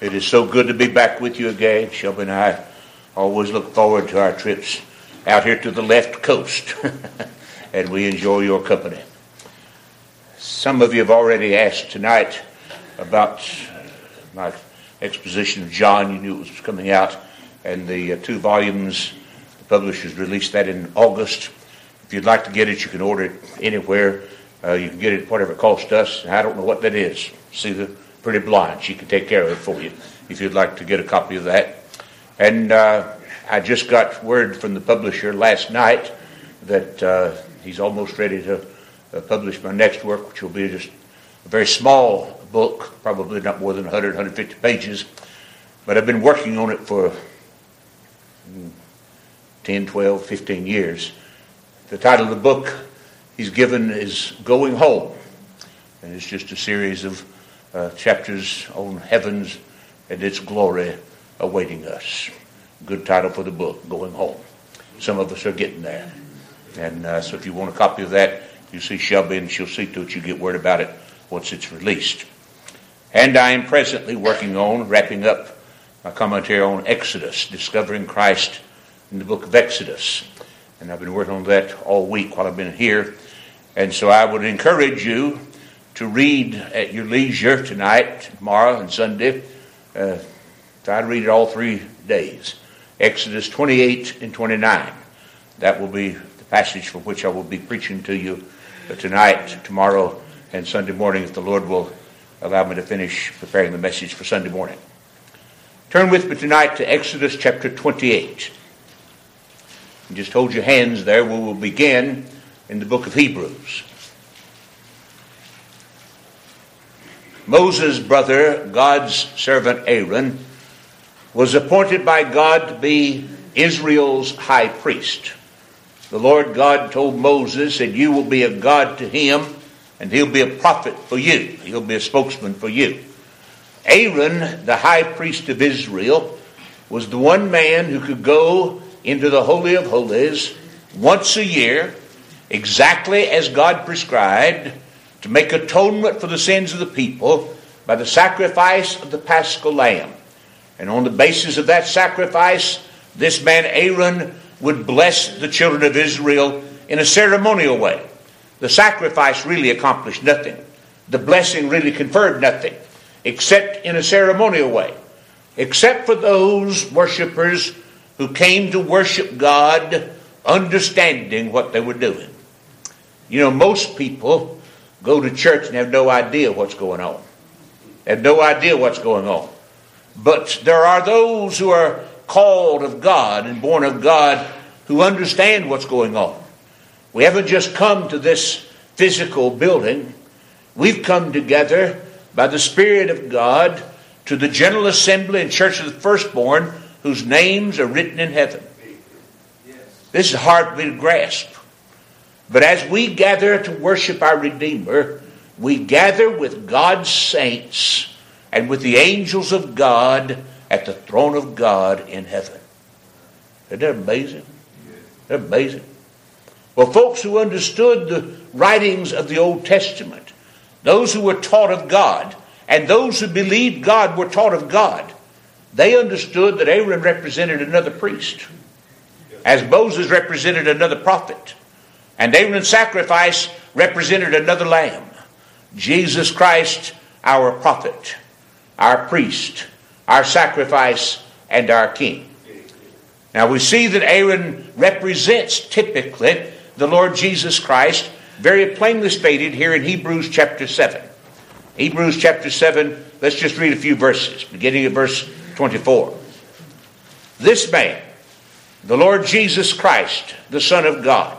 It is so good to be back with you again. Shelby and I always look forward to our trips out here to the left coast, and we enjoy your company. Some of you have already asked tonight about my exposition of John. You knew it was coming out, and the 2 volumes, the publishers released that in August. If you'd like to get it, you can order it anywhere. You can get it whatever it costs us. I don't know what that is. See the pretty blonde. She can take care of it for you if you'd like to get a copy of that. And I just got word from the publisher last night that he's almost ready to publish my next work, which will be just a very small book, probably not more than 100, 150 pages. But I've been working on it for 10, 12, 15 years. The title of the book he's given is Going Home. And it's just a series of chapters on heavens and its glory awaiting us. Good title for the book, Going Home. Some of us are getting there. And so if you want a copy of that, you see Shelby and she'll see to it you get word about it once it's released. And I am presently working on wrapping up my commentary on Exodus, discovering Christ in the book of Exodus. And I've been working on that all week while I've been here. And so I would encourage you to read at your leisure tonight, tomorrow, and Sunday. Try to read it all 3 days. Exodus 28 and 29. That will be the passage from which I will be preaching to you tonight, tomorrow, and Sunday morning, if the Lord will allow me to finish preparing the message for Sunday morning. Turn with me tonight to Exodus chapter 28. And just hold your hands there. We will begin in the book of Hebrews. Moses' brother, God's servant Aaron, was appointed by God to be Israel's high priest. The Lord God told Moses that you will be a God to him, and he'll be a prophet for you. He'll be a spokesman for you. Aaron, the high priest of Israel, was the one man who could go into the Holy of Holies once a year, exactly as God prescribed, to make atonement for the sins of the people by the sacrifice of the Paschal lamb. And on the basis of that sacrifice, this man Aaron would bless the children of Israel in a ceremonial way. The sacrifice really accomplished nothing. The blessing really conferred nothing, except in a ceremonial way. Except for those worshipers who came to worship God understanding what they were doing. You know, most people go to church and have no idea what's going on. They have no idea what's going on. But there are those who are called of God and born of God who understand what's going on. We haven't just come to this physical building. We've come together by the Spirit of God to the General Assembly and Church of the Firstborn, whose names are written in heaven. This is hard for me to grasp. But as we gather to worship our Redeemer, we gather with God's saints and with the angels of God at the throne of God in heaven. Isn't that amazing? Isn't that amazing? Well, folks who understood the writings of the Old Testament, those who were taught of God, and those who believed God were taught of God, they understood that Aaron represented another priest, as Moses represented another prophet. And Aaron's sacrifice represented another lamb. Jesus Christ, our prophet, our priest, our sacrifice, and our king. Now we see that Aaron represents typically the Lord Jesus Christ, very plainly stated here in Hebrews chapter 7. Hebrews chapter 7, let's just read a few verses, beginning at verse 24. This man, the Lord Jesus Christ, the Son of God,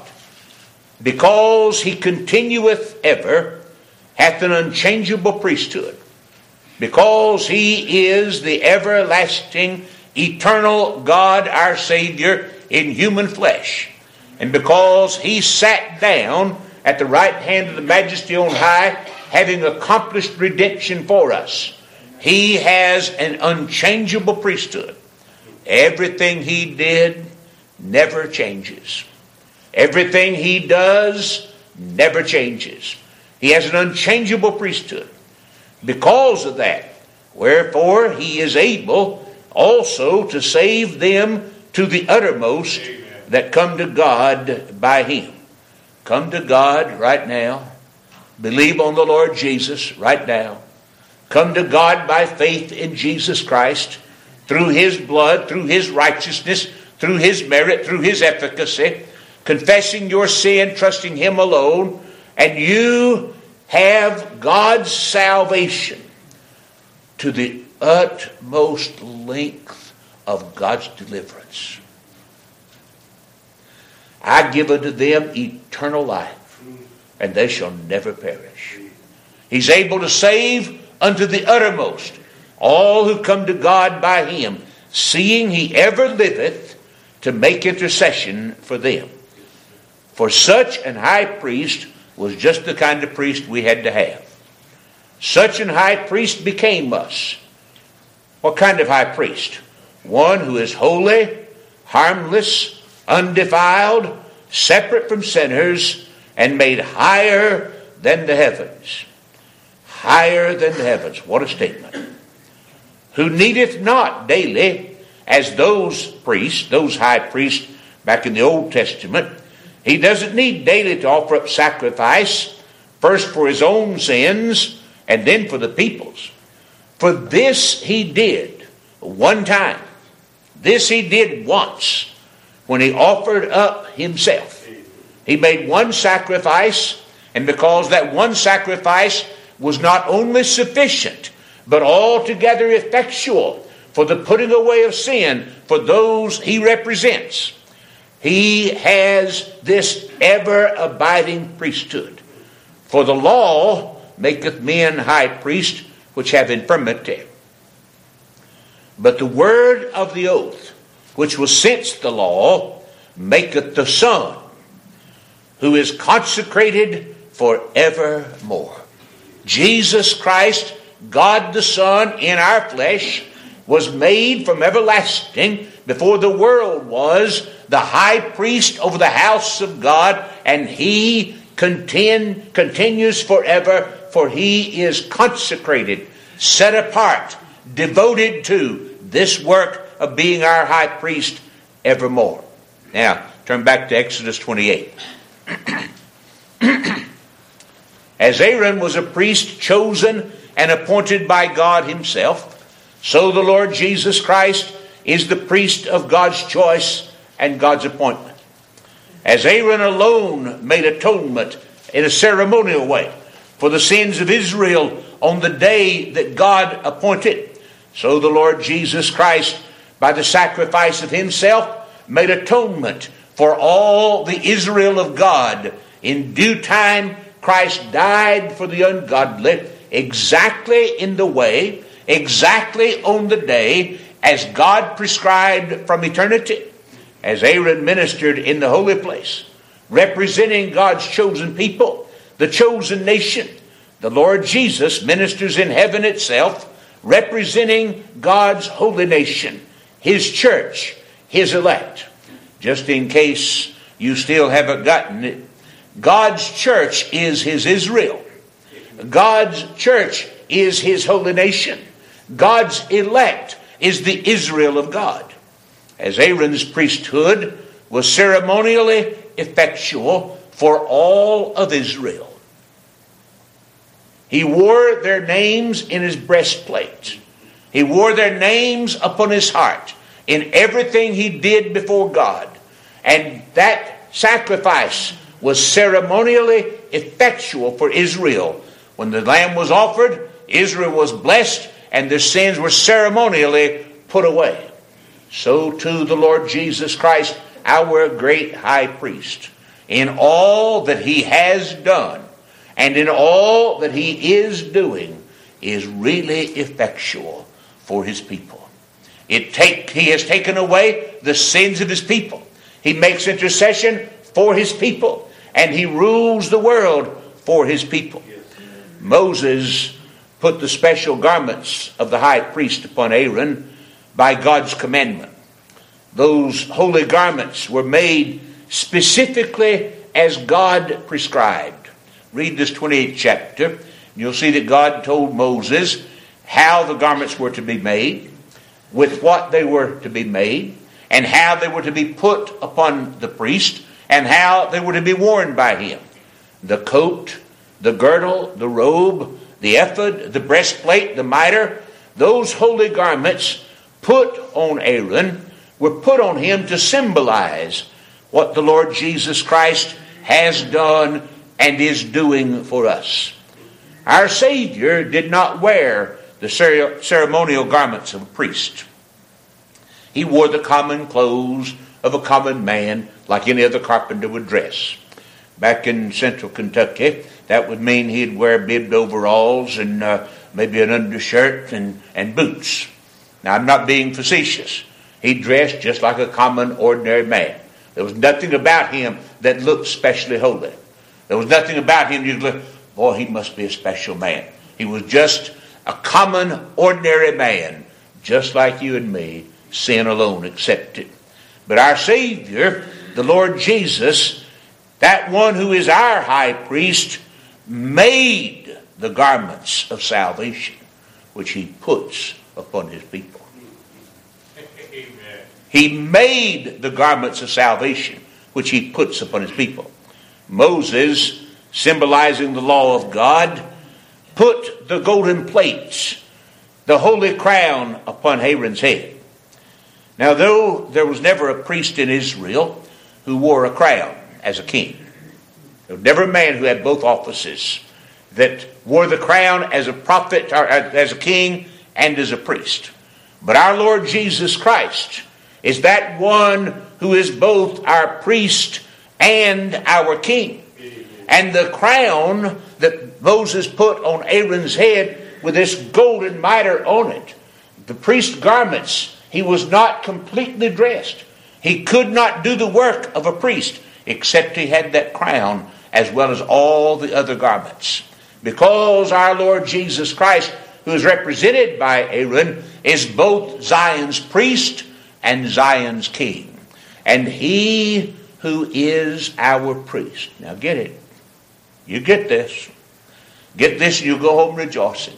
because he continueth ever, hath an unchangeable priesthood, because he is the everlasting, eternal God, our Savior, in human flesh, and because he sat down at the right hand of the Majesty on high, having accomplished redemption for us, he has an unchangeable priesthood. Everything he did never changes. Everything he does never changes. He has an unchangeable priesthood. Because of that, Wherefore he is able also to save them to the uttermost that come to God by him. Come to God right now. Believe on the Lord Jesus right now. Come to God by faith in Jesus Christ, through his blood, through his righteousness, through his merit, through his efficacy, confessing your sin, trusting him alone, and you have God's salvation to the utmost length of God's deliverance. I give unto them eternal life, and they shall never perish. He's able to save unto the uttermost all who come to God by him, seeing he ever liveth to make intercession for them. For such an high priest was just the kind of priest we had to have. Such an high priest became us. What kind of high priest? One who is holy, harmless, undefiled, separate from sinners, and made higher than the heavens. Higher than the heavens. What a statement. Who needeth not daily, as those priests, those high priests back in the Old Testament, he doesn't need daily to offer up sacrifice, first for his own sins, and then for the people's. For this he did one time. This he did once, when he offered up himself. He made one sacrifice, and because that one sacrifice was not only sufficient, but altogether effectual for the putting away of sin for those he represents, he has this ever-abiding priesthood. For the law maketh men high priests which have infirmity. But the word of the oath, which was since the law, maketh the Son, who is consecrated forevermore. Jesus Christ, God the Son in our flesh, was made from everlasting, before the world was, the high priest over the house of God, and he continues forever, for he is consecrated, set apart, devoted to this work of being our high priest evermore. Now, turn back to Exodus 28. As Aaron was a priest chosen and appointed by God himself, so the Lord Jesus Christ is the priest of God's choice and God's appointment. As Aaron alone made atonement in a ceremonial way for the sins of Israel on the day that God appointed, so the Lord Jesus Christ, by the sacrifice of himself, made atonement for all the Israel of God. In due time, Christ died for the ungodly, exactly in the way, exactly on the day, as God prescribed from eternity. As Aaron ministered in the holy place, representing God's chosen people, the chosen nation, the Lord Jesus ministers in heaven itself, representing God's holy nation, his church, his elect. Just in case you still haven't gotten it, God's church is his Israel. God's church is his holy nation. God's elect is the Israel of God. As Aaron's priesthood was ceremonially effectual for all of Israel, he wore their names in his breastplate. He wore their names upon his heart in everything he did before God. And that sacrifice was ceremonially effectual for Israel. When the lamb was offered, Israel was blessed, and their sins were ceremonially put away. So too the Lord Jesus Christ, our great high priest, in all that he has done and in all that he is doing, is really effectual for his people. He has taken away the sins of his people. He makes intercession for his people, and he rules the world for his people. Moses put the special garments of the high priest upon Aaron by God's commandment. Those holy garments were made specifically as God prescribed. Read this 28th chapter. You'll see that God told Moses how the garments were to be made, with what they were to be made, and how they were to be put upon the priest, and how they were to be worn by him. The coat, the girdle, the robe, the ephod, the breastplate, the mitre, those holy garments put on Aaron were put on him to symbolize what the Lord Jesus Christ has done and is doing for us. Our Savior did not wear the ceremonial garments of a priest. He wore the common clothes of a common man like any other carpenter would dress. Back in central Kentucky, that would mean he'd wear bibbed overalls and maybe an undershirt and boots. Now, I'm not being facetious. He dressed just like a common, ordinary man. There was nothing about him that looked specially holy. There was nothing about him you'd look, boy, he must be a special man. He was just a common, ordinary man, just like you and me, sin alone accepted. But our Savior, the Lord Jesus, that one who is our high priest, made the garments of salvation, which he puts upon his people. Amen. He made the garments of salvation, which he puts upon his people. Moses, symbolizing the law of God, put the golden plates, the holy crown, upon Aaron's head. Now, though there was never a priest in Israel who wore a crown as a king, there was never a man who had both offices that wore the crown as a prophet, or as a king, and as a priest. But our Lord Jesus Christ is that one who is both our priest and our king. And the crown that Moses put on Aaron's head with this golden mitre on it, the priest's garments, he was not completely dressed. He could not do the work of a priest except he had that crown as well as all the other garments. Because our Lord Jesus Christ, who is represented by Aaron, is both Zion's priest and Zion's king. And he who is our priest. Now get it. You get this. Get this and you go home rejoicing.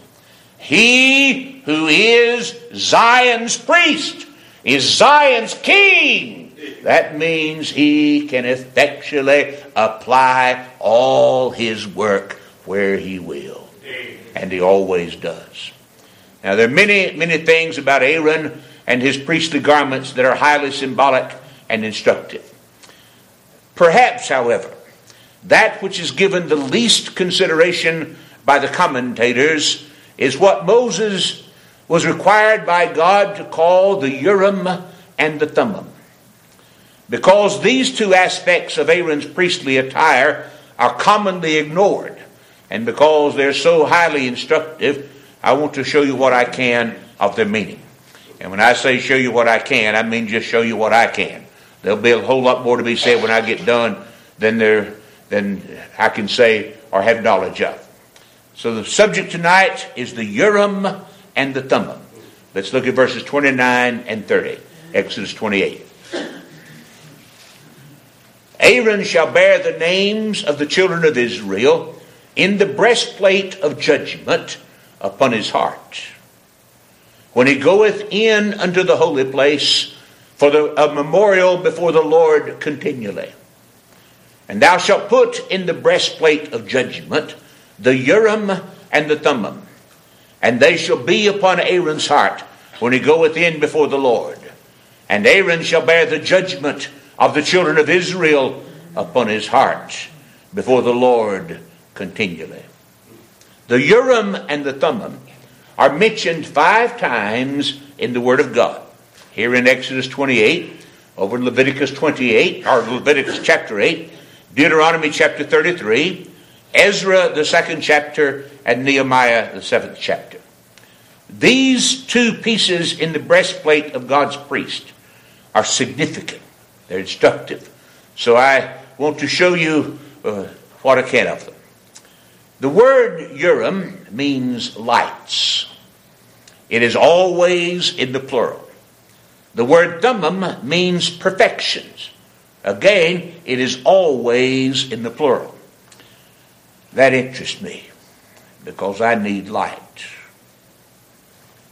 He who is Zion's priest is Zion's king. That means he can effectually apply all his work where he will. And he always does. Now there are many things about Aaron and his priestly garments that are highly symbolic and instructive. Perhaps, however, that which is given the least consideration by the commentators is what Moses was required by God to call the Urim and the Thummim. Because these two aspects of Aaron's priestly attire are commonly ignored, and because they're so highly instructive, I want to show you what I can of their meaning. And when I say show you what I can, I mean just show you what I can. There'll be a whole lot more to be said when I get done than I can say or have knowledge of. So the subject tonight is the Urim and the Thummim. Let's look at verses 29 and 30. Exodus 28. Aaron shall bear the names of the children of Israel in the breastplate of judgment upon his heart, when he goeth in unto the holy place for a memorial before the Lord continually. And thou shalt put in the breastplate of judgment the Urim and the Thummim, and they shall be upon Aaron's heart when he goeth in before the Lord. And Aaron shall bear the judgment of the children of Israel upon his heart before the Lord continually. The Urim and the Thummim are mentioned 5 times in the Word of God. Here in Exodus 28, over in Leviticus 28, or Leviticus chapter 8, Deuteronomy chapter 33, Ezra the 2nd chapter, and Nehemiah the 7th chapter. These 2 pieces in the breastplate of God's priest are significant. They're instructive. So I want to show you what I can of them. The word Urim means lights. It is always in the plural. The word Thummim means perfections. Again, it is always in the plural. That interests me because I need light.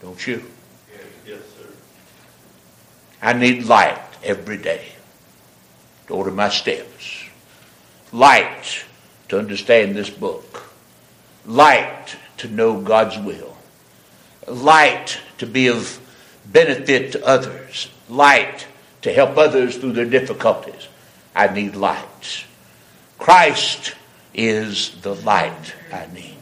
Don't you? Yes, sir. I need light every day to order my steps. Light to understand this book. Light to know God's will. Light to be of benefit to others. Light to help others through their difficulties. I need light. Christ is the light I need.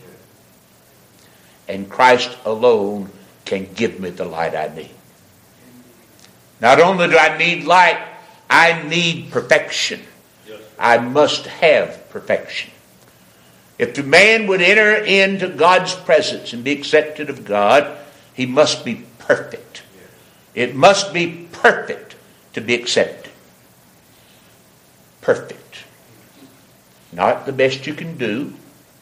And Christ alone can give me the light I need. Not only do I need light, I need perfection. I must have perfection. If the man would enter into God's presence and be accepted of God, he must be perfect. It must be perfect to be accepted. Perfect. Not the best you can do.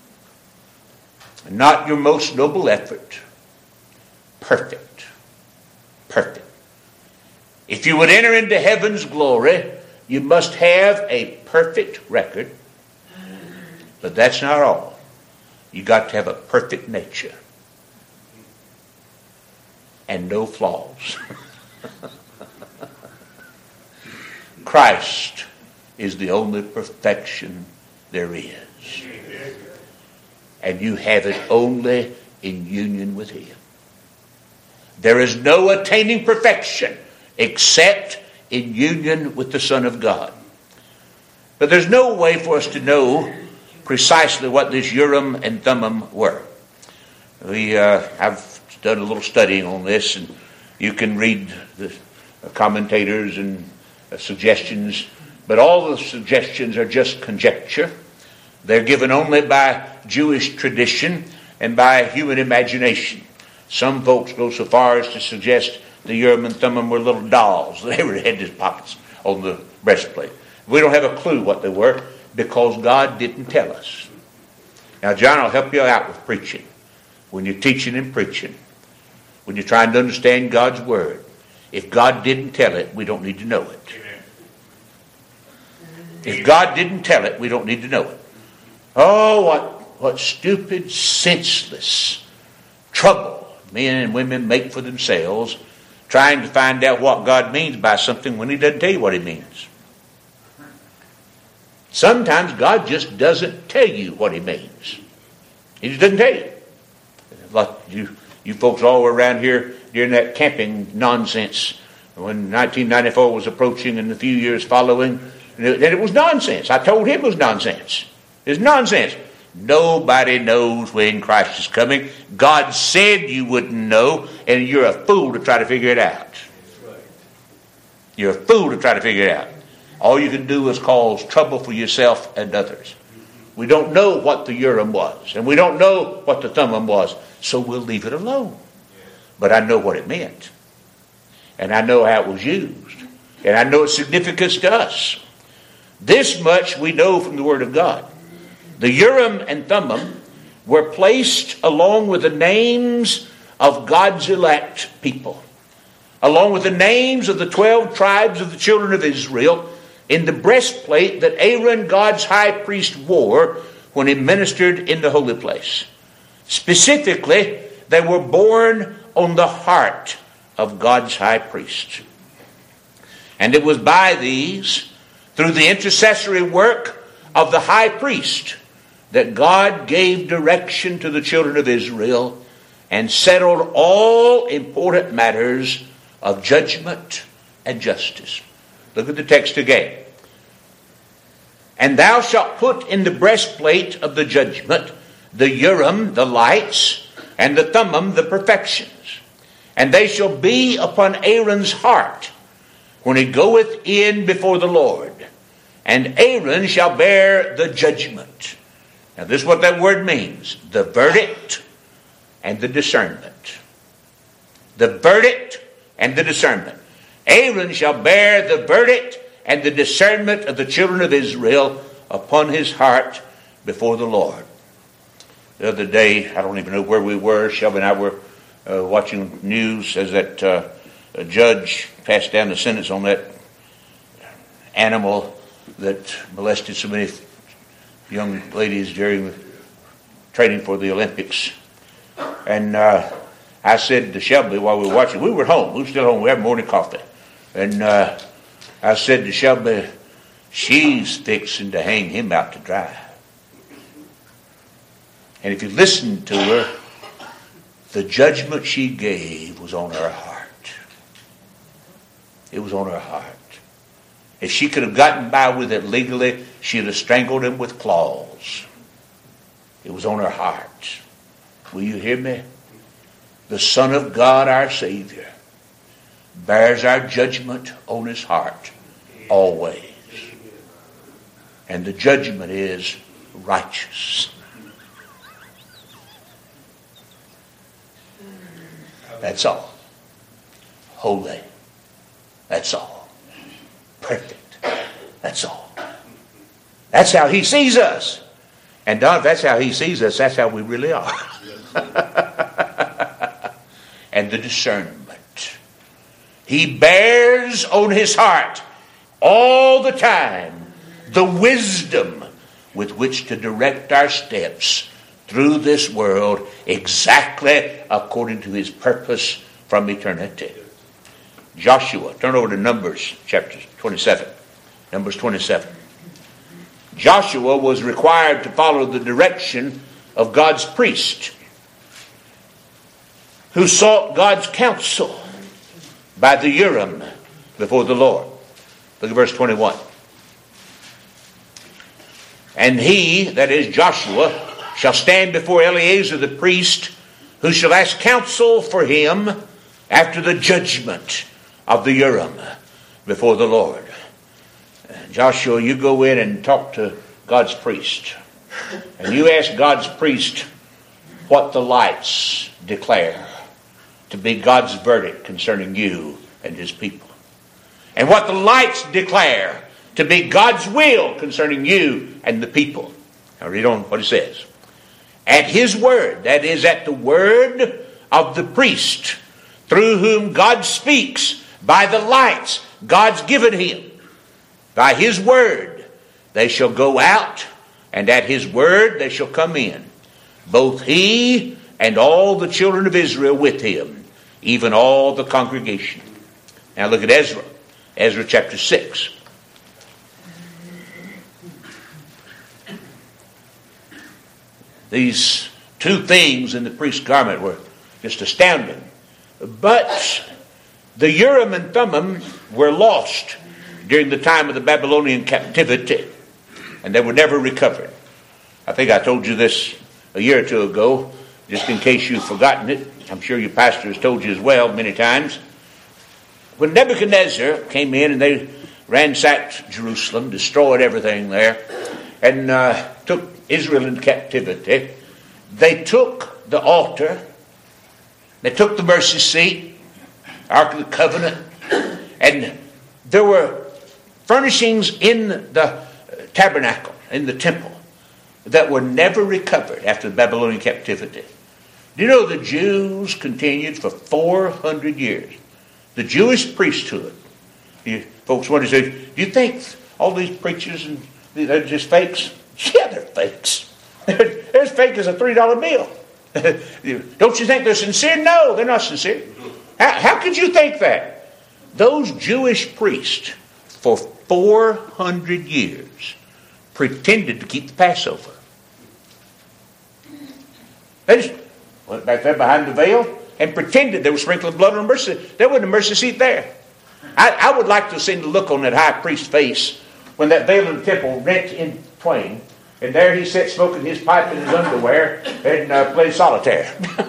Not your most noble effort. Perfect. Perfect. If you would enter into heaven's glory, you must have a perfect record. But that's not all. You got to have a perfect nature. And no flaws. Christ is the only perfection there is. And you have it only in union with Him. There is no attaining perfection except in union with the Son of God. But there's no way for us to know precisely what this Urim and Thummim were. I've done a little studying on this, and you can read the commentators and suggestions, but all the suggestions are just conjecture. They're given only by Jewish tradition and by human imagination. Some folks go so far as to suggest the Urim and Thummim were little dolls. They were had in pockets on the breastplate. We don't have a clue what they were because God didn't tell us. Now, John will help you out with preaching. When you're teaching and preaching, when you're trying to understand God's Word, if God didn't tell it, we don't need to know it. If God didn't tell it, we don't need to know it. Oh, what stupid, senseless trouble men and women make for themselves trying to find out what God means by something when He doesn't tell you what He means. Sometimes God just doesn't tell you what He means. He just doesn't tell you. Like you folks all were around here during that camping nonsense when 1994 was approaching and the few years following, and it was nonsense. I told him it was nonsense. It's nonsense. Nobody knows when Christ is coming. God said you wouldn't know, and you're a fool to try to figure it out. You're a fool to try to figure it out. All you can do is cause trouble for yourself and others. We don't know what the Urim was, and we don't know what the Thummim was, so we'll leave it alone. But I know what it meant, and I know how it was used, and I know its significance to us. This much we know from the Word of God. The Urim and Thummim were placed along with the names of God's elect people, along with the names of the 12 tribes of the children of Israel, in the breastplate that Aaron, God's high priest, wore when he ministered in the holy place. Specifically, they were born on the heart of God's high priest. And it was by these, through the intercessory work of the high priest, that God gave direction to the children of Israel and settled all important matters of judgment and justice. Look at the text again. And thou shalt put in the breastplate of the judgment the Urim, the lights, and the Thummim, the perfections. And they shall be upon Aaron's heart when he goeth in before the Lord. And Aaron shall bear the judgment. Now this is what that word means. The verdict and the discernment. The verdict and the discernment. Aaron shall bear the verdict and the discernment of the children of Israel upon his heart before the Lord. The other day, I don't even know where we were, Shelby and I were watching news as that a judge passed down the sentence on that animal that molested so many young ladies during training for the Olympics. And I said to Shelby while we were watching, we were home. We were still home. We had morning coffee. And I said to Shelby, she's fixing to hang him out to dry. And if you listened to her, the judgment she gave was on her heart. It was on her heart. If she could have gotten by with it legally, she'd have strangled him with claws. It was on her heart. Will you hear me? The Son of God, our Savior, bears our judgment on his heart always. And the judgment is righteous. That's all. Holy. That's all. Perfect. That's all. That's how he sees us. And Don, if that's how he sees us, that's how we really are. And the discernment. He bears on his heart all the time the wisdom with which to direct our steps through this world exactly according to his purpose from eternity. Joshua, turn over to Numbers chapter 27. Numbers 27. Joshua was required to follow the direction of God's priest, who sought God's counsel by the Urim before the Lord. Look at verse 21. And he, that is Joshua, shall stand before Eleazar the priest, who shall ask counsel for him after the judgment of the Urim before the Lord. Joshua, you go in and talk to God's priest. And you ask God's priest what the lights declare to be God's verdict concerning you and his people. And what the lights declare to be God's will concerning you and the people. Now read on what it says. At his word, that is, at the word of the priest, through whom God speaks by the lights God's given him. By his word they shall go out, and at his word they shall come in. Both he and all the children of Israel with him, even all the congregation. Now look at Ezra. Ezra chapter 6. These two things in the priest's garment were just astounding. But the Urim and Thummim were lost during the time of the Babylonian captivity, and they were never recovered. I think I told you this a year or two ago, just in case you've forgotten it. I'm sure your pastor has told you as well many times. When Nebuchadnezzar came in and they ransacked Jerusalem, destroyed everything there, and took Israel into captivity, they took the altar, they took the mercy seat, Ark of the Covenant, and there were furnishings in the tabernacle, in the temple, that were never recovered after the Babylonian captivity. Do you know the Jews continued for 400 years? The Jewish priesthood. Folks want to say, do you think all these preachers and they're just fakes? Yeah, they're fakes. They're as fake as a $3 bill. Don't you think they're sincere? No, they're not sincere. How could you think that? Those Jewish priests for 400 years pretended to keep the Passover. They just went back there behind the veil and pretended they were sprinkling blood on mercy. There wasn't a mercy seat there. I would like to have seen the look on that high priest's face when that veil in the temple rent in twain, and there he sat smoking his pipe in his underwear and played solitaire.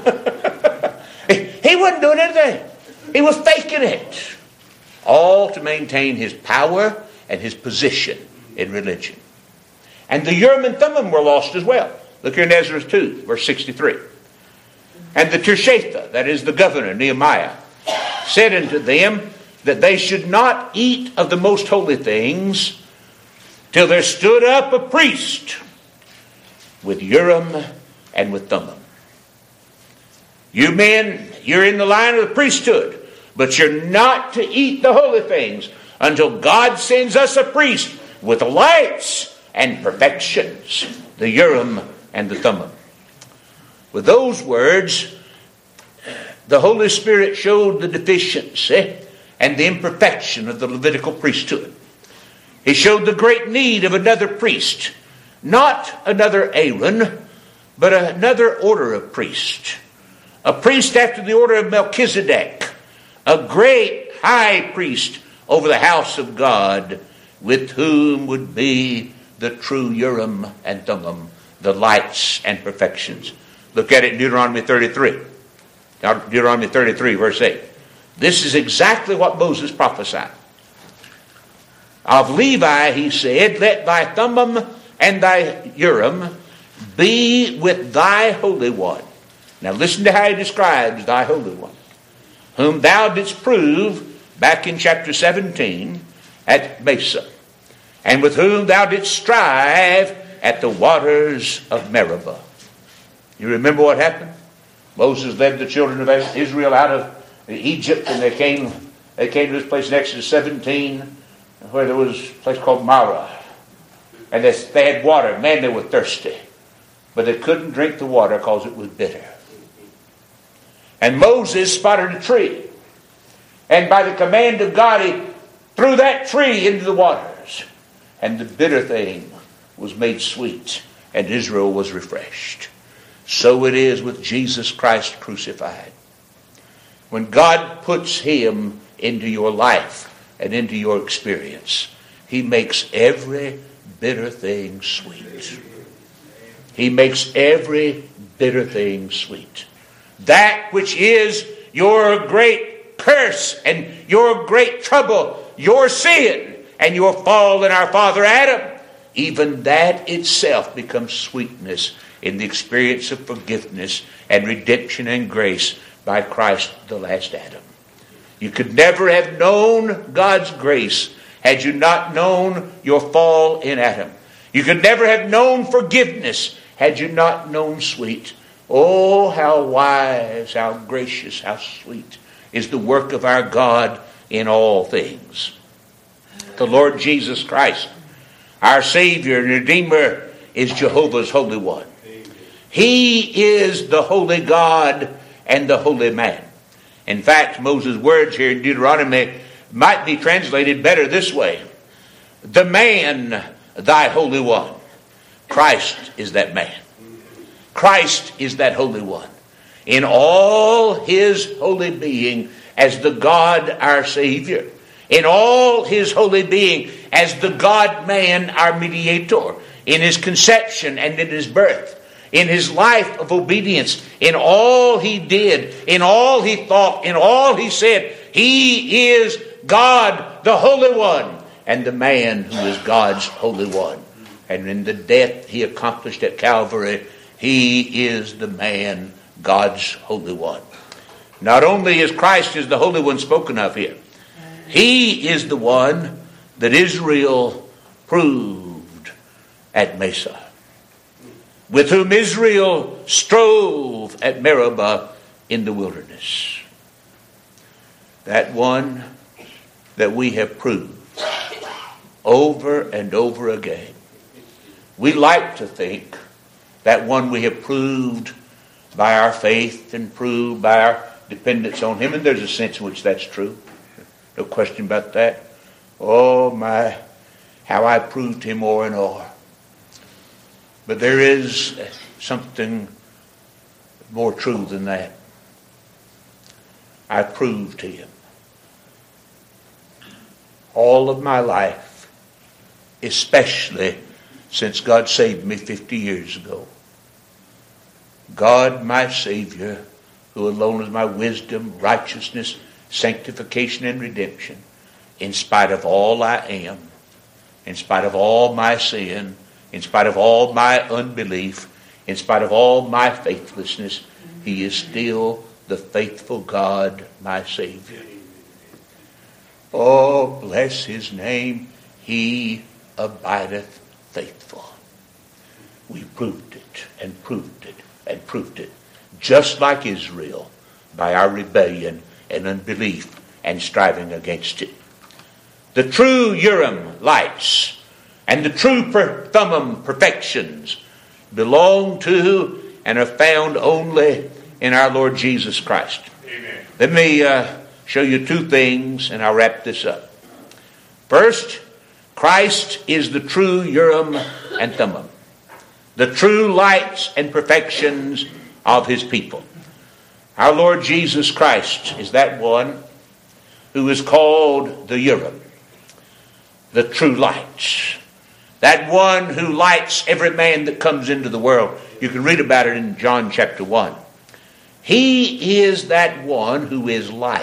He wasn't doing anything. He was faking it. All to maintain his power and his position in religion. And the Urim and Thummim were lost as well. Look here in Ezra 2, verse 63. And the Tirshatha, that is the governor, Nehemiah, said unto them that they should not eat of the most holy things till there stood up a priest with Urim and with Thummim. You men, you're in the line of the priesthood, but you're not to eat the holy things until God sends us a priest with lights and perfections, the Urim and the Thummim. With those words, the Holy Spirit showed the deficiency and the imperfection of the Levitical priesthood. He showed the great need of another priest, not another Aaron, but another order of priest. A priest after the order of Melchizedek, a great high priest over the house of God, with whom would be the true Urim and Thummim, the lights and perfections. Look at it in Deuteronomy 33. Deuteronomy 33, verse 8. This is exactly what Moses prophesied. Of Levi, he said, let thy Thummim and thy Urim be with thy Holy One. Now listen to how he describes thy Holy One, whom thou didst prove back in chapter 17 at Mesa, and with whom thou didst strive at the waters of Meribah. You remember what happened? Moses led the children of Israel out of Egypt, and they came to this place in Exodus 17, where there was a place called Marah. And they had water. Man, they were thirsty. But they couldn't drink the water because it was bitter. And Moses spotted a tree. And by the command of God, he threw that tree into the waters. And the bitter thing was made sweet, and Israel was refreshed. So it is with Jesus Christ crucified. When God puts him into your life and into your experience, he makes every bitter thing sweet. He makes every bitter thing sweet. That which is your great curse and your great trouble, your sin and your fall in our father Adam, even that itself becomes sweetness in the experience of forgiveness and redemption and grace by Christ, the last Adam. You could never have known God's grace had you not known your fall in Adam. You could never have known forgiveness had you not known sweet. Oh, how wise, how gracious, how sweet is the work of our God in all things. The Lord Jesus Christ, our Savior and Redeemer, is Jehovah's Holy One. He is the Holy God and the Holy Man. In fact, Moses' words here in Deuteronomy might be translated better this way. The man, thy Holy One. Christ is that man. Christ is that Holy One. In all his holy being as the God, our Savior. In all his holy being as the God-man, our mediator. In his conception and in his birth. In his life of obedience. In all he did. In all he thought. In all he said. He is God, the Holy One. And the man who is God's Holy One. And in the death he accomplished at Calvary, he is the man, God's Holy One. Not only is Christ is the Holy One spoken of here, he is the one that Israel proved at Mesa, with whom Israel strove at Meribah in the wilderness. That one that we have proved over and over again. We like to think that one we have proved by our faith and proved by our dependence on him. And there's a sense in which that's true. No question about that. Oh my, how I proved him o'er and o'er. But there is something more true than that. I proved him all of my life, especially since God saved me 50 years ago. God, my Savior, who alone is my wisdom, righteousness, sanctification, and redemption, in spite of all I am, in spite of all my sin, in spite of all my unbelief, in spite of all my faithlessness, he is still the faithful God, my Savior. Oh, bless his name. He abideth faithful. We proved it and proved it and proved it, just like Israel, by our rebellion and unbelief and striving against it. The true Urim lights and the true Thummim perfections belong to and are found only in our Lord Jesus Christ. Amen. Let me show you two things, and I'll wrap this up. First, Christ is the true Urim and Thummim, the true lights and perfections of his people. Our Lord Jesus Christ is that one who is called the Urim, the true lights. That one who lights every man that comes into the world. You can read about it in John chapter 1. He is that one who is light.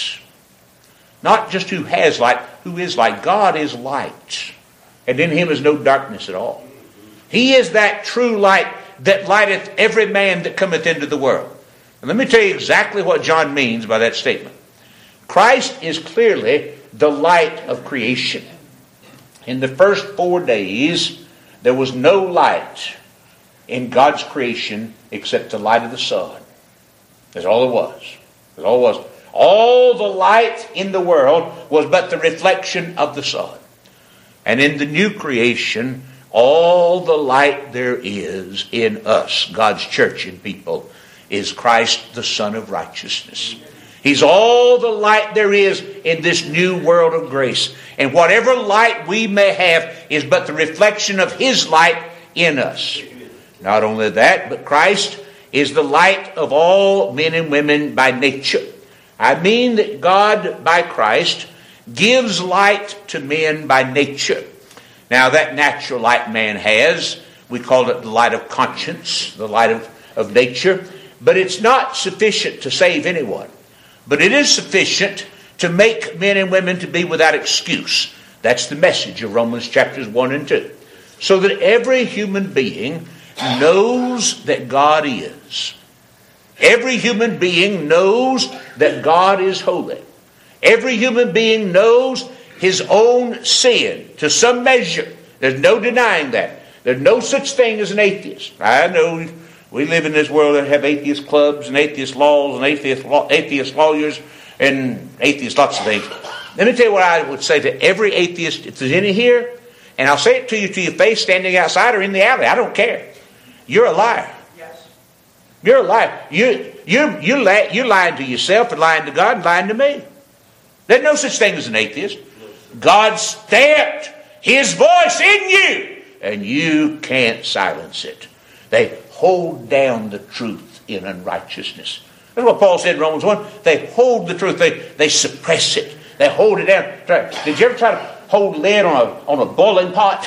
Not just who has light, who is light. God is light. And in him is no darkness at all. He is that true light that lighteth every man that cometh into the world. And let me tell you exactly what John means by that statement. Christ is clearly the light of creation. In the first 4 days, there was no light in God's creation except the light of the sun. That's all it was. That's all it was. All the light in the world was but the reflection of the sun. And in the new creation, all the light there is in us, God's church and people, is Christ the Son of Righteousness. He's all the light there is in this new world of grace. And whatever light we may have is but the reflection of his light in us. Not only that, but Christ is the light of all men and women by nature. I mean that God, by Christ, gives light to men by nature. Now, that natural light man has, we call it the light of conscience, the light of nature. But it's not sufficient to save anyone. But it is sufficient to make men and women to be without excuse. That's the message of Romans chapters 1 and 2. So that every human being knows that God is. Every human being knows that God is holy. Every human being knows his own sin to some measure. There's no denying that. There's no such thing as an atheist. I know we live in this world that have atheist clubs and atheist laws and atheist lawyers and atheist lots of things. Let me tell you what I would say to every atheist, if there's any here, and I'll say it to you to your face standing outside or in the alley. I don't care. You're a liar. Yes. You're a liar. You're lying to yourself and lying to God and lying to me. There's no such thing as an atheist. God stamped his voice in you, and you can't silence it. They hold down the truth in unrighteousness. That's what Paul said in Romans 1. They hold the truth. They suppress it. They hold it down. Did you ever try to hold lid on a boiling pot?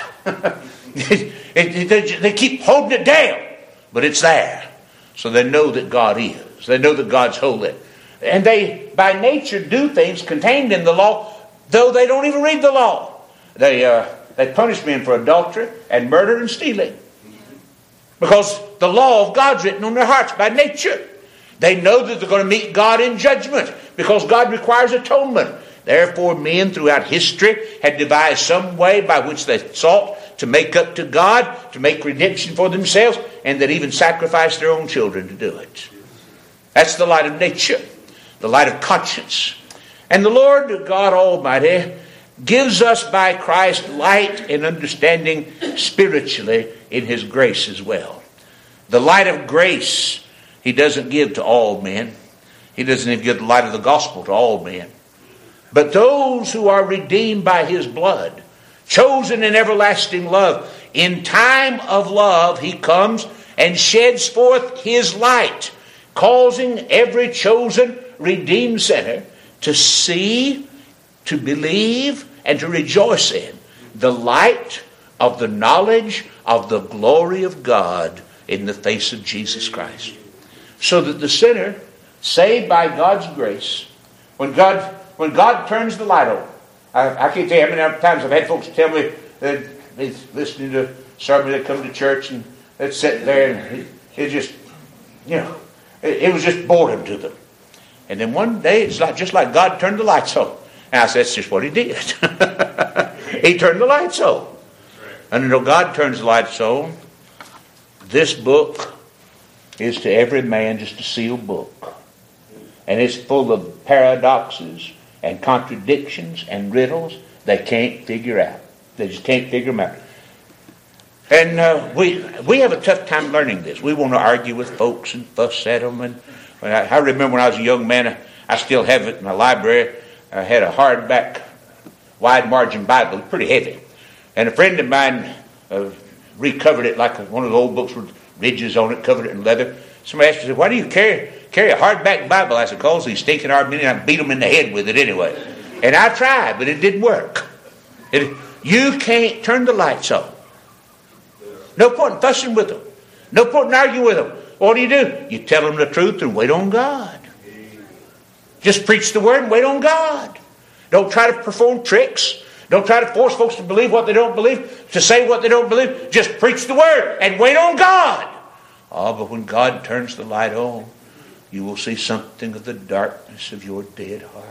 They keep holding it down, but it's there. So they know that God is. They know that God's holy. And they, by nature, do things contained in the law, though they don't even read the law. They punish men for adultery and murder and stealing. Because the law of God's written on their hearts by nature. They know that they're going to meet God in judgment because God requires atonement. Therefore, men throughout history had devised some way by which they sought to make up to God, to make redemption for themselves, and that even sacrificed their own children to do it. That's the light of nature, the light of conscience. And the Lord God Almighty gives us by Christ light and understanding spiritually in his grace as well. The light of grace he doesn't give to all men. He doesn't even give the light of the gospel to all men. But those who are redeemed by his blood, chosen in everlasting love, in time of love he comes and sheds forth his light, causing every chosen, redeemed sinner to see, to believe, and to rejoice in the light of the knowledge of the glory of God in the face of Jesus Christ. So that the sinner, saved by God's grace, when God turns the light on, I can't tell you how many times I've had folks tell me that they're listening to a sermon, they come to church and they're sitting there and it just, it was just boredom to them. And then one day it's just like God turned the lights on. And I said, that's just what he did. He turned the lights on. And until God turns the lights on, this book is to every man just a sealed book. And it's full of paradoxes and contradictions and riddles they can't figure out. They just can't figure them out. And we have a tough time learning this. We want to argue with folks and fuss at them. And I remember when I was a young man, I still have it in my library. I had a hardback, wide margin Bible, pretty heavy. And a friend of mine recovered it like one of the old books with ridges on it, covered it in leather. Somebody asked me, why do you carry a hardback Bible? I said, because these stinking Armenians, I beat them in the head with it anyway. And I tried, but it didn't work. You can't turn the lights on. No point in fussing with them. No point in arguing with them. What do? You tell them the truth and wait on God. Just preach the word and wait on God. Don't try to perform tricks. Don't try to force folks to believe what they don't believe, to say what they don't believe. Just preach the word and wait on God. But when God turns the light on, you will see something of the darkness of your dead heart.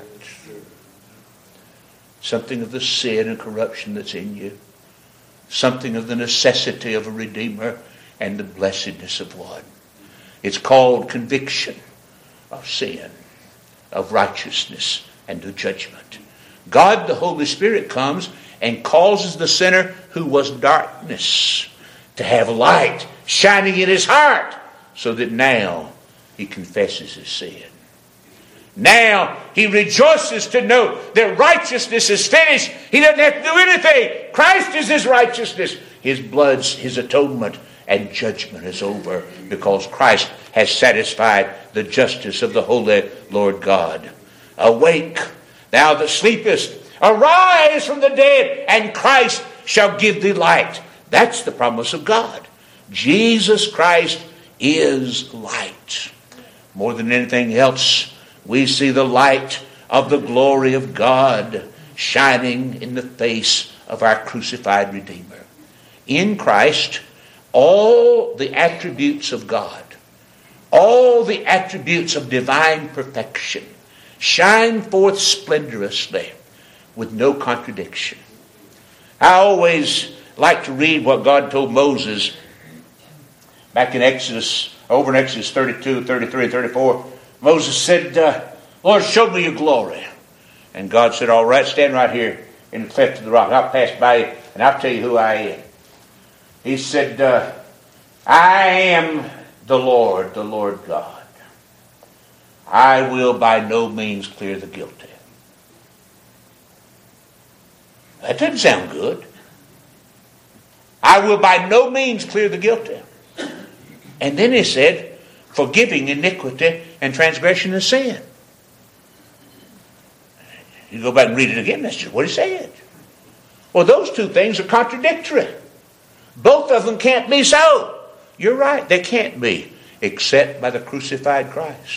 Something of the sin and corruption that's in you. Something of the necessity of a Redeemer and the blessedness of one. It's called conviction of sin, of righteousness, and of judgment. God, the Holy Spirit, comes and causes the sinner who was darkness to have light shining in his heart, so that now he confesses his sin. Now he rejoices to know that righteousness is finished. He doesn't have to do anything. Christ is his righteousness. His blood's his atonement, and judgment is over because Christ has satisfied the justice of the holy Lord God. Awake, thou that sleepest. Arise from the dead, and Christ shall give thee light. That's the promise of God. Jesus Christ is light. More than anything else, we see the light of the glory of God shining in the face of our crucified Redeemer. In Christ, all the attributes of God, all the attributes of divine perfection shine forth splendorously with no contradiction. I always like to read what God told Moses back in Exodus, over in Exodus 32, 33, and 34. Moses said, Lord, show me your glory. And God said, all right, stand right here in the cleft of the rock. I'll pass by you and I'll tell you who I am. He said, I am the Lord God. I will by no means clear the guilty. That doesn't sound good. I will by no means clear the guilty. And then he said, forgiving iniquity and transgression and sin. You go back and read it again, that's just what he said. Well, those two things are contradictory. Both of them can't be so. You're right, they can't be, except by the crucified Christ.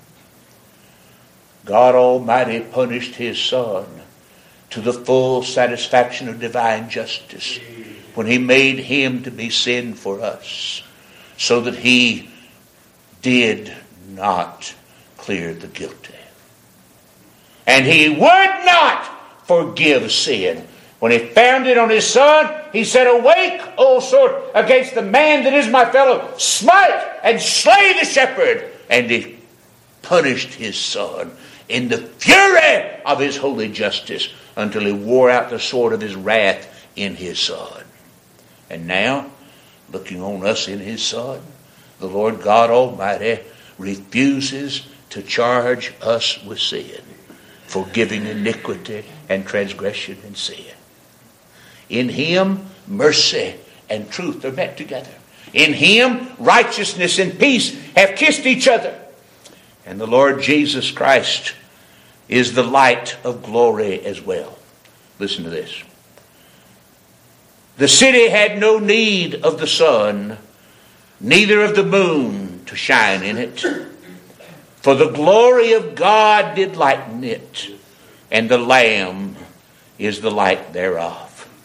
God Almighty punished his Son to the full satisfaction of divine justice when he made him to be sin for us, so that he did not clear the guilty. And he would not forgive sin. When he found it on his Son, he said, awake, O sword, against the man that is my fellow. Smite and slay the shepherd. And he punished his Son in the fury of his holy justice until he wore out the sword of his wrath in his Son. And now, looking on us in his Son, the Lord God Almighty refuses to charge us with sin, forgiving iniquity and transgression and sin. In him, mercy and truth are met together. In him, righteousness and peace have kissed each other. And the Lord Jesus Christ is the light of glory as well. Listen to this. The city had no need of the sun, neither of the moon to shine in it. For the glory of God did lighten it, and the Lamb is the light thereof.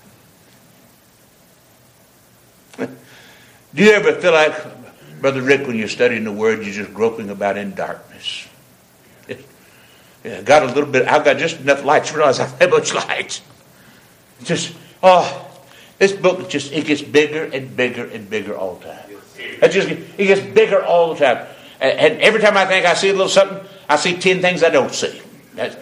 Do you ever feel like, Brother Rick, when you're studying the Word, you're just groping about in darkness? I've got just enough light to realize I have much light. This book it gets bigger and bigger and bigger all the time. It gets bigger all the time. And every time I think I see a little something, I see 10 things I don't see. I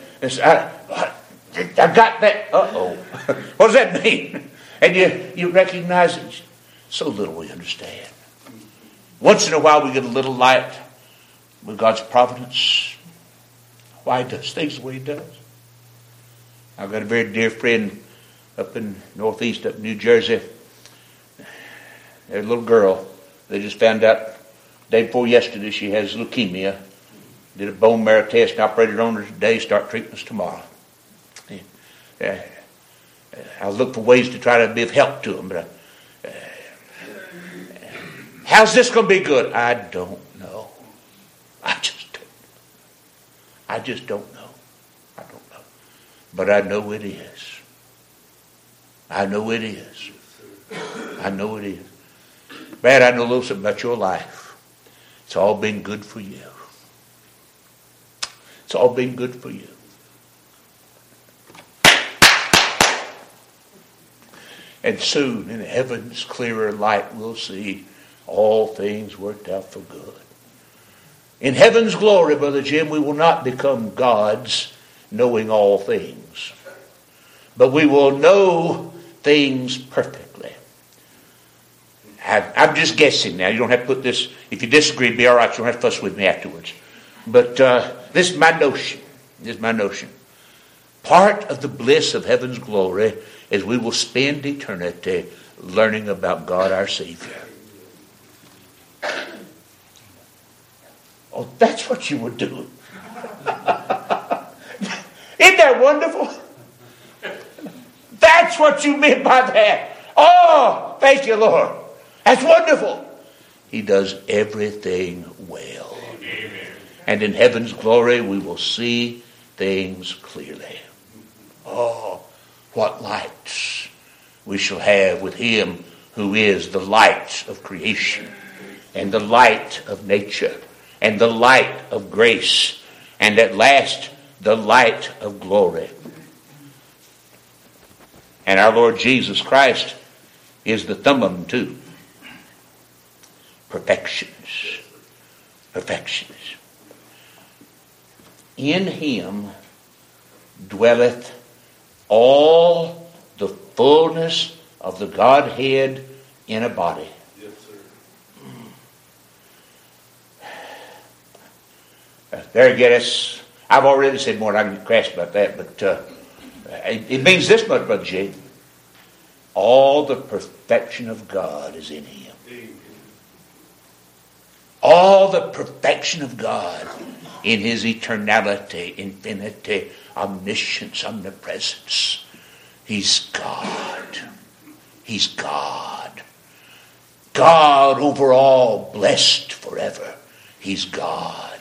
got that. Uh-oh. What does that mean? And you recognize it. So little we understand. Once in a while we get a little light with God's providence. why he does things the way he does. I've got a very dear friend up in northeast, up in New Jersey. There's a little girl. They just found out the day before yesterday she has leukemia. Did a bone marrow test and operated on her today. Start treatments tomorrow. I'll look for ways to try to be of help to them. But how's this going to be good? I don't know. I just don't know. I don't know. But I know it is. I know it is. I know it is. Brad, I know a little something about your life. It's all been good for you. It's all been good for you. And soon in heaven's clearer light we'll see all things worked out for good. In heaven's glory, Brother Jim, we will not become gods knowing all things. But we will know things perfectly. I'm just guessing now. You don't have to put this, if you disagree, be all right. You don't have to fuss with me afterwards. But this is my notion. This is my notion. Part of the bliss of heaven's glory is we will spend eternity learning about God our Savior. Oh, that's what you would do. Isn't that wonderful? That's what you meant by that. Oh, thank you, Lord. That's wonderful. He does everything well. Amen. And in heaven's glory we will see things clearly. Oh, what lights we shall have with him who is the light of creation and the light of nature and the light of grace and at last the light of glory. And our Lord Jesus Christ is the thummim too. Perfections. Perfections. In him dwelleth all the fullness of the Godhead in a body. Yes, sir. There again, I've already said more than I can grasp about that, but it means this much, Brother Jay. All the perfection of God is in him. All the perfection of God in his eternality, infinity, omniscience, omnipresence. He's God. He's God. God over all, blessed forever. He's God.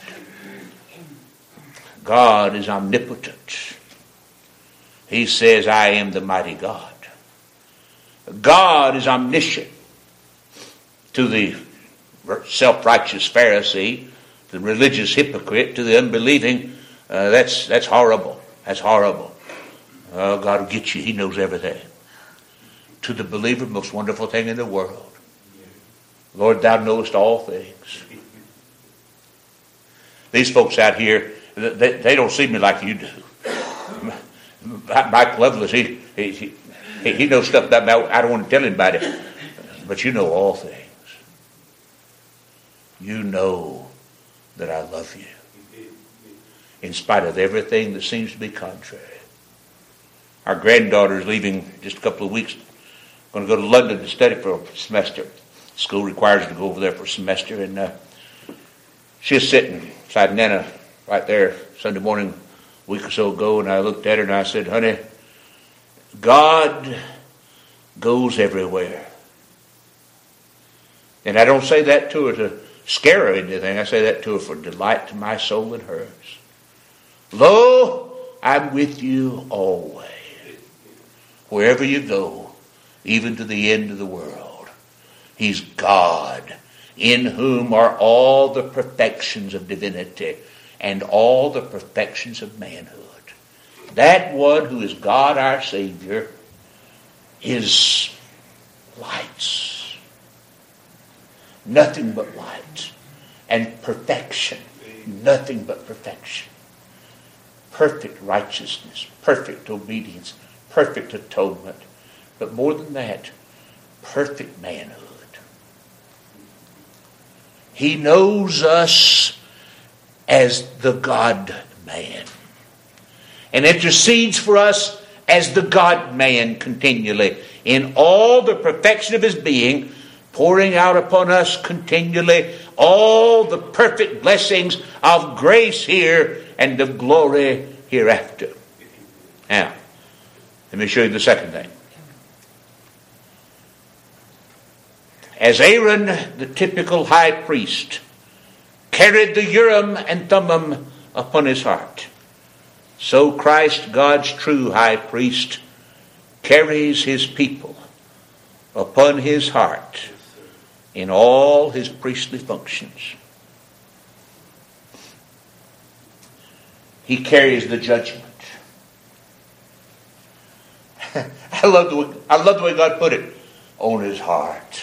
God is omnipotent. He says, I am the mighty God. God is omniscient. To the self-righteous Pharisee, the religious hypocrite, to the unbelieving, that's horrible. That's horrible. Oh, God will get you. He knows everything. To the believer, most wonderful thing in the world. Lord, thou knowest all things. These folks out here, they don't see me like you do. Mike Lovelace, he knows stuff about me I don't want to tell anybody. But you know all things. You know that I love you. In spite of everything that seems to be contrary. Our granddaughter is leaving just a couple of weeks. Going to go to London to study for a semester. School requires her to go over there for a semester. And she was sitting beside Nana right there Sunday morning a week or so ago. And I looked at her and I said, honey, God goes everywhere. And I don't say that to her to scare her or anything. I say that to her for delight to my soul and hers. Lo, I'm with you always. Wherever you go, even to the end of the world. He's God, in whom are all the perfections of divinity and all the perfections of manhood. That one who is God our Savior is lights. Nothing but light. And perfection. Nothing but perfection. Perfect righteousness. Perfect obedience. Perfect atonement. But more than that, perfect manhood. He knows us as the God man, and intercedes for us as the God-man continually, in all the perfection of his being, pouring out upon us continually all the perfect blessings of grace here and of glory hereafter. Now, let me show you the second thing. As Aaron, the typical high priest, carried the Urim and Thummim upon his heart, so Christ, God's true high priest, carries his people upon his heart in all his priestly functions. He carries the judgment. I love the way God put it. On his heart.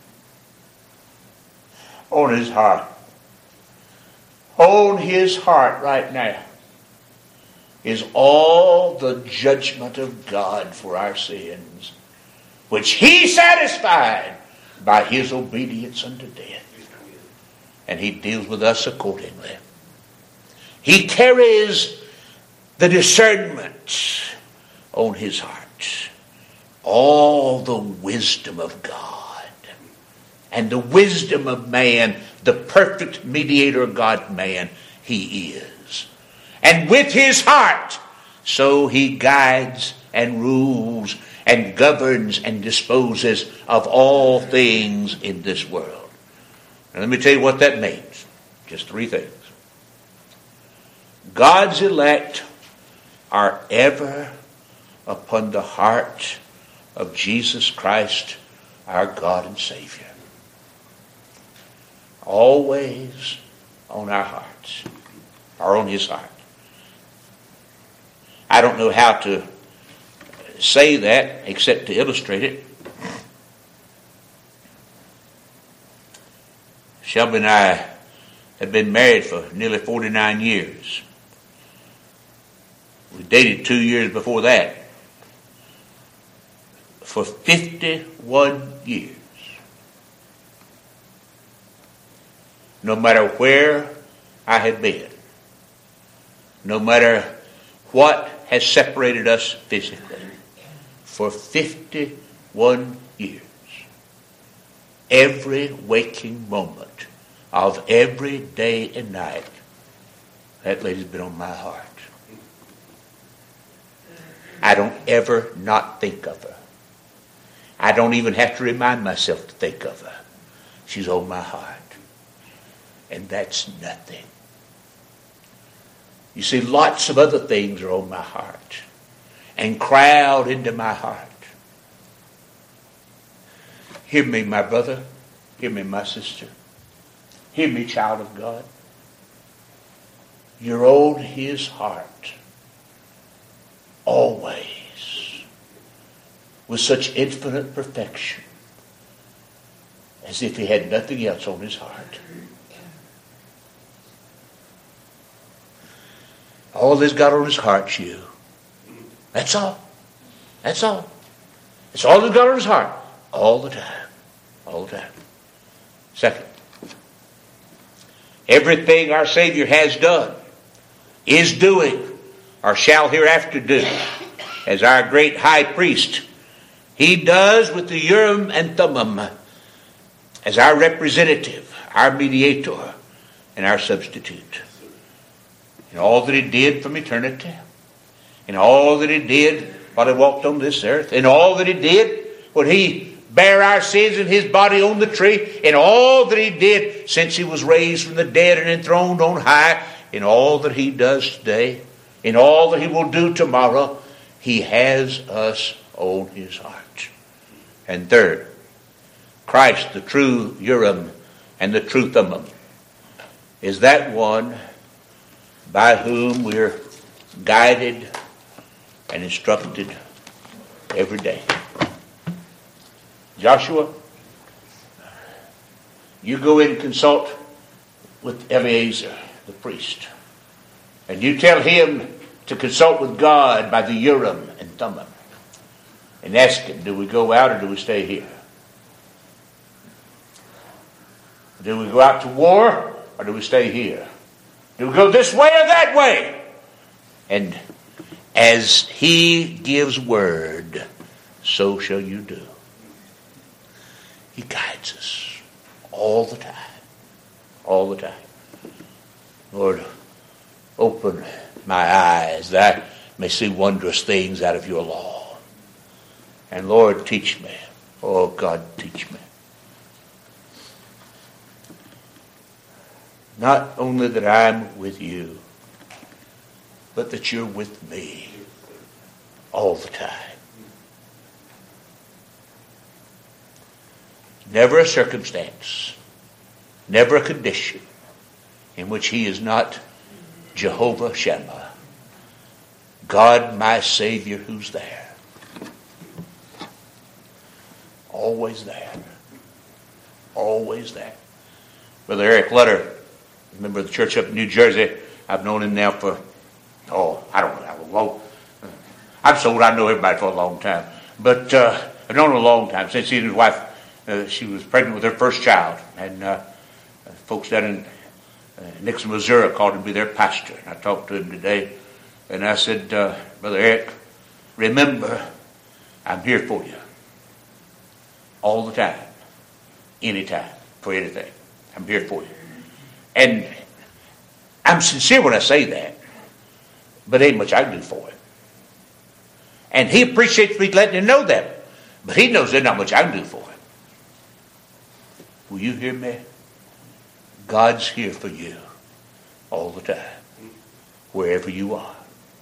On his heart. On his heart right now is all the judgment of God for our sins, which he satisfied by his obedience unto death. And he deals with us accordingly. He carries the discernment on his heart. All the wisdom of God and the wisdom of man, the perfect mediator God-man he is. And with his heart, so he guides and rules and governs and disposes of all things in this world. And let me tell you what that means. Just three things. God's elect are ever upon the heart of Jesus Christ, our God and Savior. Always on our hearts, or on his heart. I don't know how to say that except to illustrate it. Shelby and I have been married for nearly 49 years. We dated 2 years before that. For 51 years. No matter where I had been, no matter what has separated us physically, for 51 years, every waking moment of every day and night, that lady's been on my heart. I don't ever not think of her. I don't even have to remind myself to think of her. She's on my heart. And that's nothing. You see, lots of other things are on my heart and crowd into my heart. Hear me, my brother. Hear me, my sister. Hear me, child of God. You're on his heart. Always. With such infinite perfection. As if he had nothing else on his heart. All he's got on his heart's you. That's all. That's all. It's all he's got on his heart. All the time. All the time. Second, everything our Savior has done, is doing, or shall hereafter do, as our great high priest, he does with the Urim and Thummim as our representative, our mediator, and our substitute. In all that he did from eternity, in all that he did while he walked on this earth, in all that he did when he bare our sins in his body on the tree, in all that he did since he was raised from the dead and enthroned on high, in all that he does today, in all that he will do tomorrow, he has us on his heart. And third, Christ, the true Urim and the true Thummim, is that one by whom we're guided and instructed every day. Joshua, you go in and consult with Eleazar, the priest, and you tell him to consult with God by the Urim and Thummim, and ask him, do we go out or do we stay here? Do we go out to war or do we stay here? Do we go this way or that way? And as He gives word, so shall you do. He guides us all the time. All the time. Lord, open my eyes that I may see wondrous things out of your law. And Lord, teach me. Oh God, teach me. Not only that I'm with you, but that you're with me all the time. Never a circumstance, never a condition in which He is not Jehovah Shammah, God my Savior who's there. Always there. Always there. Brother Eric Lutter, member of the church up in New Jersey, I've known him now for, I don't know how long. I'm so old I know everybody for a long time. But I've known him a long time, since he and his wife, she was pregnant with her first child. And folks down in Nixon, Missouri called him to be their pastor. And I talked to him today, and I said, Brother Eric, remember, I'm here for you. All the time. Anytime. For anything. I'm here for you. And I'm sincere when I say that. But ain't much I can do for him. And he appreciates me letting him know that. But he knows there's not much I can do for him. Will you hear me? God's here for you all the time. Wherever you are.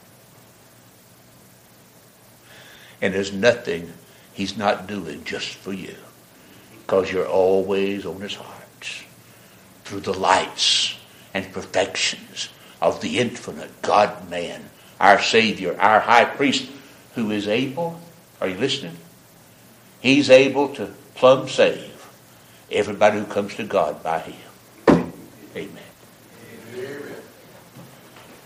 And there's nothing He's not doing just for you. Because you're always on His heart. Through the lights and perfections of the infinite God-man, our Savior, our High Priest, who is able, are you listening? He's able to plumb save everybody who comes to God by Him. Amen.